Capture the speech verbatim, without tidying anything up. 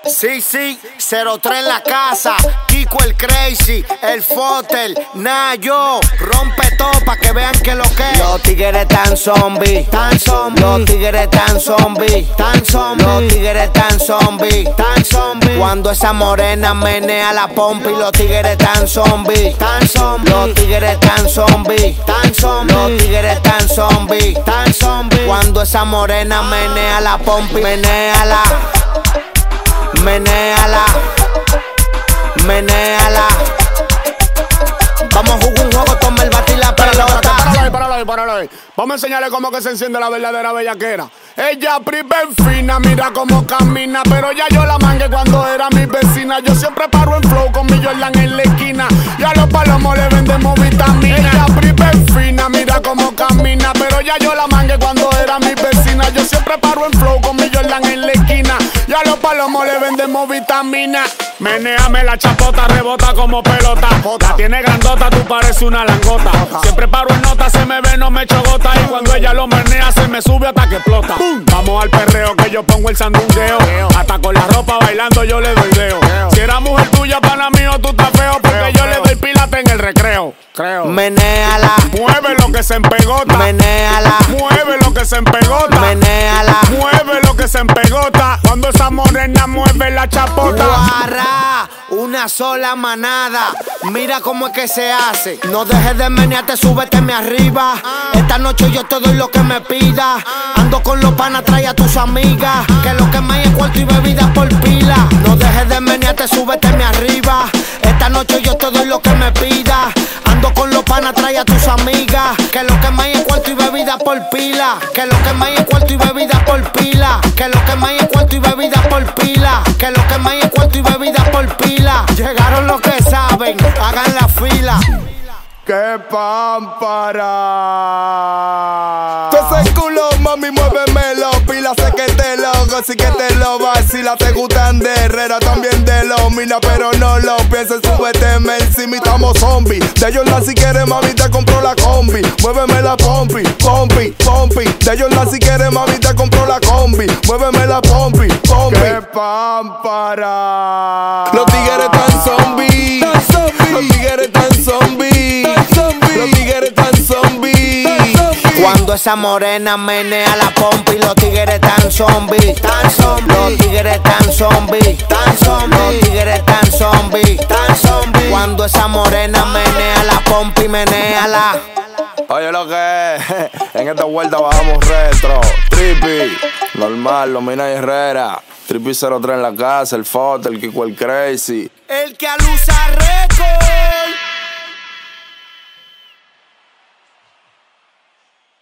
Sí, sí, cero tres en la casa, Kiko el Crazy, el Fotel, Nayo, rompe todo pa' que vean que lo que es. Los tigres tan zombies, tan zombies. Los tigres tan zombies, tan zombies. Los tigres tan zombies, tan zombies. Cuando esa morena menea la pompa y los tigres tan zombies, tan zombies. Los tigres tan zombies, tan zombies. Los tigres tan zombies, tan zombies. Cuando esa morena menea la pompa y menéala. Menéala, menéala. Vamos a jugar un juego, toma el bate y la pelota. Páralo ahí, páralo ahí, páralo ahí. Vamos a enseñarle cómo que se enciende la verdadera bellaquera. Ella primer fina, mira cómo camina. Pero ya yo la mangué cuando era mi vecina. Yo siempre paro en flow con mi Jordan en la esquina. Y a los palomos le vendemos vitamina. Ella primer fina, mira cómo camina. Pero ya yo la mangué cuando era mi vecina. Yo siempre paro en flow con mi Jordan en la esquina. Y a los palomos le vendemos vitamina. Menéame la chapota, rebota como pelota. La tiene grandota, tú pareces una langota. Siempre paro en nota, se me ve, no me echo gota. Y cuando ella lo menea, se me sube hasta que explota. Vamos al perreo, que yo pongo el sandungueo. Hasta con la ropa bailando yo le doy deo. Si era mujer tuya, pana mío, tú estás feo. Porque yo le doy pilate en el recreo. Creo. Menéala, mueve lo que se empegota. menéala, Mueve lo que se empegota. menéala. Mueve lo que se empegota. Cuando esa morena mueve la chapota. Guarra, una sola manada. Mira cómo es que se hace. No dejes de menearte, súbeteme arriba. Esta noche yo te doy lo que me pida. Ando con los panas, trae a tus amigas. Que lo que más es cuarto y bebida por pila. No dejes de menearte, súbeteme arriba. Esta noche yo te doy lo que me pida. Ando con los panas, trae a tus amigas. Que lo que más es cuarto y bebida por pila. Que lo que más es cuarto y bebida por pila. Que lo que más es cuarto y bebida por pila. Que lo que más es cuarto y bebida por pila. Llegaron los que saben, hagan la fila. ¡Qué pámpara! Tú ese culo, mami, muévemelo. Pila, sé que te lo gozo y que te lo vacila. Te gustan de Herrera, también de los Mina, pero no lo pienses, súbeteme encima y estamos zombies. De Jordan si quieres, mami, te compro la combi. Muéveme la pompi, pompi, pompi. De Jordan si quieres, mami, te compro la combi. Muéveme la pompi, pompi. ¡Qué pámpara! Los tigres tan zombies, los tigres tan zombies, los tigres tan zombies. Cuando esa morena menea la pompa y los tigres tan zombies, tan zombies. Los tigres tan zombies, tan zombies. Los tigres tan zombies, tan zombies. Cuando esa morena menea la pompa y menéala. Oye lo que es, en esta vuelta bajamos retro. Trippy, normal, los Mina y Herrera. Trippy cero tres en la casa, el Fotel, el Kiko el Crazy. El que alusa re